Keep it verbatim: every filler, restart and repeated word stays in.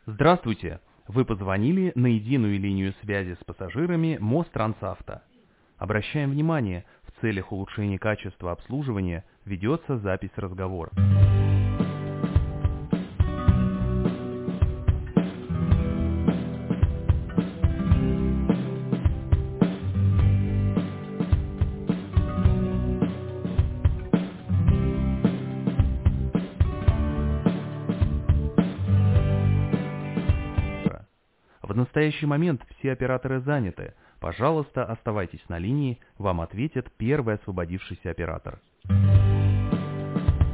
Здравствуйте! Вы позвонили на единую линию связи с пассажирами Мострансавто. Обращаем внимание, в целях улучшения качества обслуживания ведется запись разговора. В настоящий момент все операторы заняты. Пожалуйста, оставайтесь на линии, вам ответит первый освободившийся оператор.